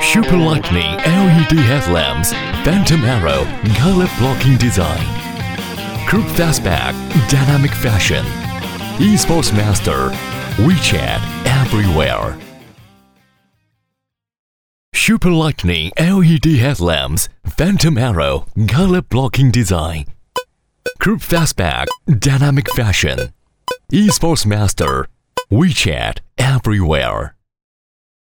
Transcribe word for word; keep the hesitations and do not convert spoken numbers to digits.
Super Lightning L E D headlamps, Phantom Arrow color blocking design, Group Fastback dynamic fashion, eSports Master, WeChat everywhere. Super Lightning L E D headlamps, Phantom Arrow color blocking design, Group Fastback dynamic fashion, eSports Master, WeChat everywhere.